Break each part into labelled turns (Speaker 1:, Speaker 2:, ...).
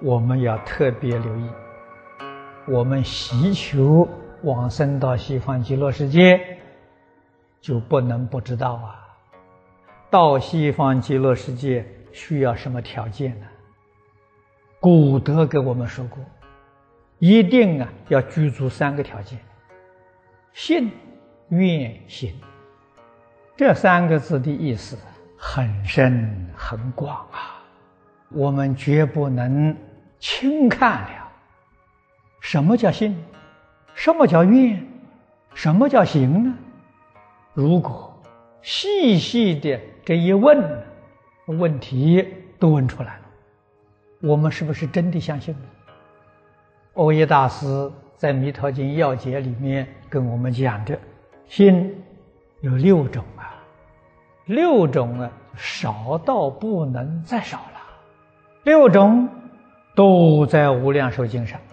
Speaker 1: 我们要特别留意，我们祈求往生到西方极乐世界，就不能不知道啊，到西方极乐世界需要什么条件呢？古德给我们说过，一定要具足3个条件：信、愿、行。这3个字的意思很深很广啊，我们绝不能轻看了。什么叫信？什么叫愿？什么叫行呢？如果细细的这一问，问题都问出来了，我们是不是真的相信呢？欧耶大师在《弥陀经要解》里面跟我们讲的，信有6种啊，6种啊，少到不能再少了，6种都在《无量寿经》上。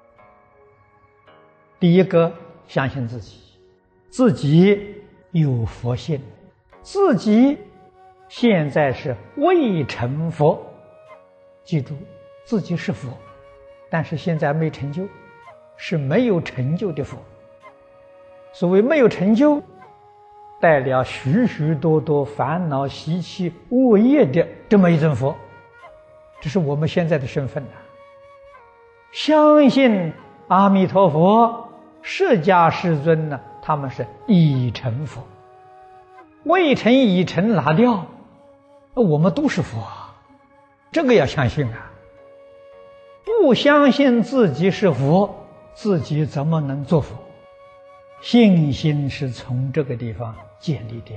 Speaker 1: 第一个，相信自己有佛性，自己现在是未成佛，记住，自己是佛，但是现在没成就，是没有成就的佛。所谓没有成就，带了许许多多烦恼习气恶业的这么一尊佛，这是我们现在的身份啊。相信阿弥陀佛释迦世尊呢，他们是已成佛，未成已成拿掉，我们都是佛，这个要相信啊。不相信自己是佛，自己怎么能做佛？信心是从这个地方建立的。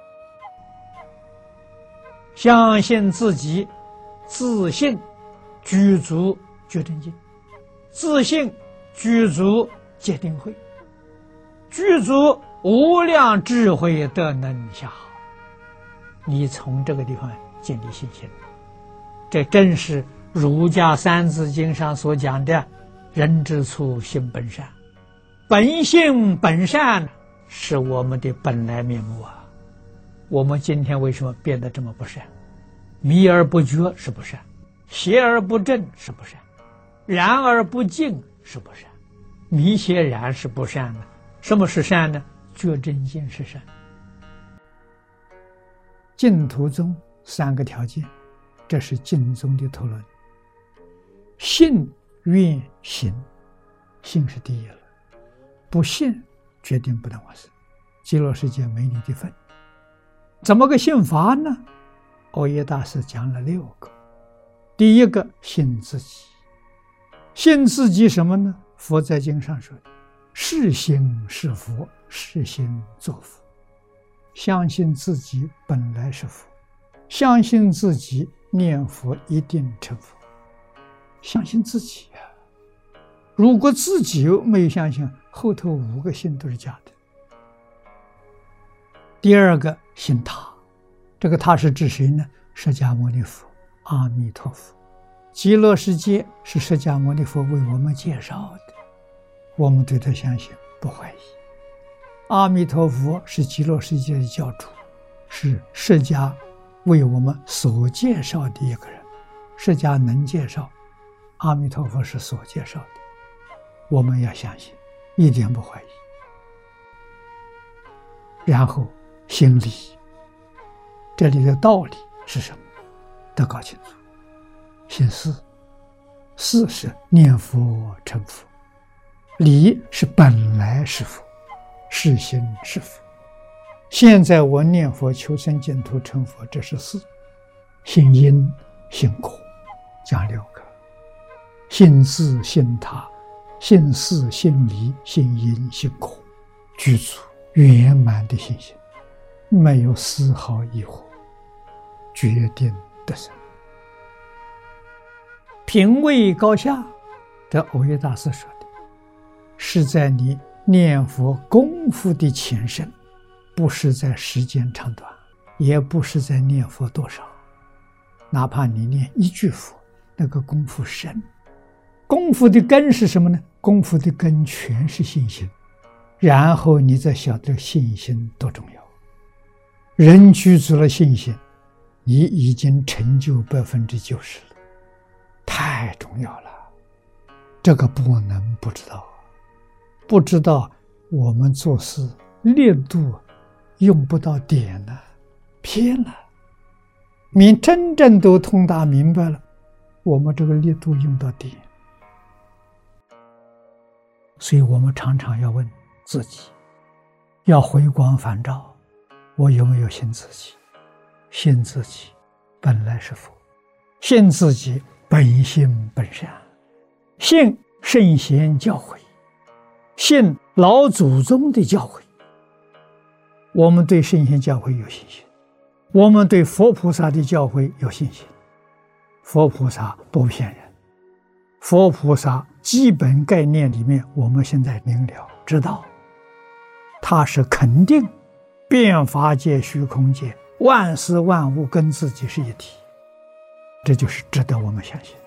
Speaker 1: 相信自己，自信具足觉真经，自信具足戒定慧，具足无量智慧的能下，你从这个地方建立信心，这正是儒家三字经上所讲的人之初性本善，本性本善是我们的本来面目啊。我们今天为什么变得这么不善？迷而不觉是不善，邪而不正是不善，然而不净是不善。迷邪然是不善的，什么是善呢？觉真经是善。净土宗3个条件，这是净宗的讨论。信、愿、行，信是第一了，不信决定不能往生，极乐世界没你的份。怎么个信法呢？欧耶大师讲了6个。第一个，信自己。信自己什么呢？佛在经上说，是心是佛，是心作佛。相信自己本来是佛，相信自己念佛一定成佛。相信自己啊，如果自己没有相信，后头5个信都是假的。第二个，信他。这个他是指谁呢？释迦牟尼佛、阿弥陀佛。极乐世界是释迦牟尼佛为我们介绍的，我们对他相信，不怀疑。阿弥陀佛是极乐世界的教主，是释迦为我们所介绍的一个人。释迦能介绍，阿弥陀佛是所介绍的，我们要相信，一点不怀疑。然后心理，这里的道理是什么？得搞清楚。心思，思是念佛成佛，理是本来是佛，是心是佛。现在我念佛求生净土成佛，这是事。信因信果，讲6个：信自、信他、信事、信理、信因、信果，具足圆满的信心，没有丝毫疑惑，决定得生。品位高下，这欧耶大师说的，是在你念佛功夫的前身，不是在时间长短，也不是在念佛多少。哪怕你念1句佛，那个功夫深。功夫的根是什么呢？功夫的根全是信心，然后你再晓得信心多重要。人具足了信心，你已经成就90%了。 太重要了，这个不能不知道。不知道我们做事力度用不到点了，偏了。你真正都通达明白了，我们这个力度用到点。所以我们常常要问自己，要回光返照，我有没有信自己？信自己本来是佛，信自己本性本善，信圣贤教诲，信老祖宗的教诲。我们对圣贤教诲有信心，我们对佛菩萨的教诲有信心。佛菩萨不骗人，佛菩萨基本概念里面，我们现在明了知道，他是肯定变法界、虚空界万事万物跟自己是一体，这就是值得我们相信。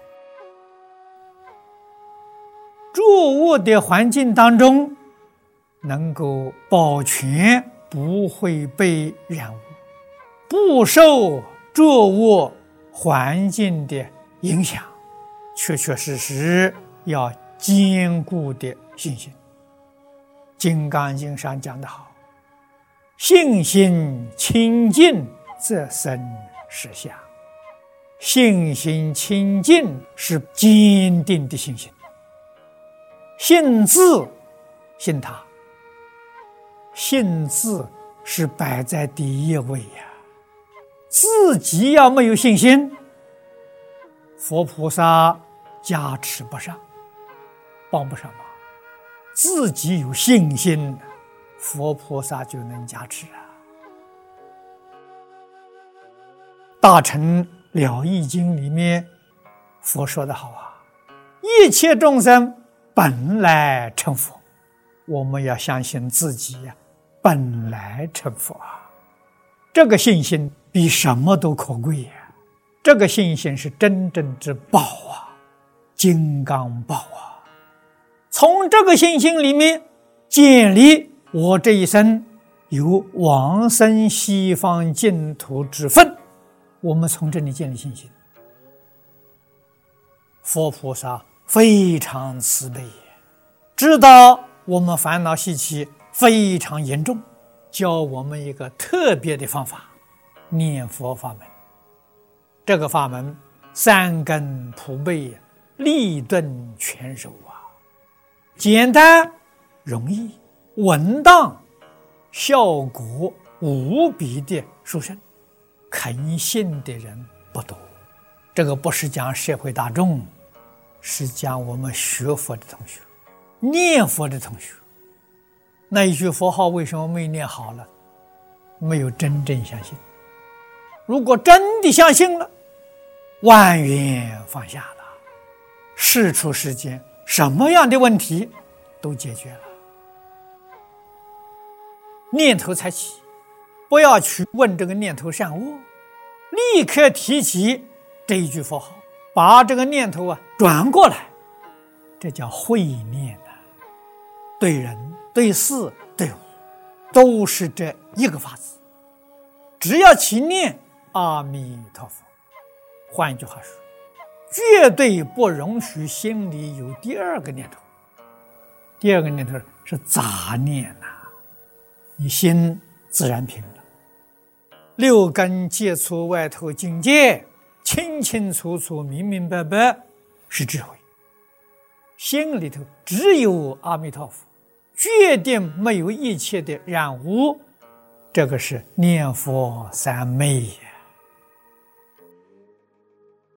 Speaker 1: 住物的环境当中能够保全，不会被染污，不受住物环境的影响，确确实实要坚固的信心。金刚经上讲得好，信心清净则生实相。信心清净是坚定的信心。信自信他，信自是摆在第一位呀。自己要没有信心，佛菩萨加持不上，帮不上忙。自己有信心，佛菩萨就能加持啊。大乘了义经里面佛说得好啊，一切众生本来成佛。我们要相信自己本来成佛啊，这个信心比什么都可贵呀。这个信心是真正之宝啊，金刚宝啊。从这个信心里面建立我这一生有往生西方净土之分，我们从这里建立信心。佛菩萨非常慈悲，知道我们烦恼习气非常严重，教我们一个特别的方法，念佛法门。这个法门三根普被，利钝全收啊，简单容易，稳当，效果无比的殊胜。肯信的人不多，这个不是讲社会大众，是讲我们学佛的同学，念佛的同学。那一句佛号为什么没念好了？没有真正相信。如果真的相信了，万缘放下了，世出世间什么样的问题都解决了。念头才起，不要去问这个念头善恶，立刻提起这一句佛号，把这个念头转过来，这叫慧念啊。对人对事对物都是这一个法子，只要起念阿弥陀佛。换一句话说，绝对不容许心里有第二个念头。第二个念头是杂念啊，你心自然平了。六根接触外头境界，清清楚楚明明白白，是智慧。心里头只有阿弥陀佛，决定没有一切的染污，这个是念佛三昧。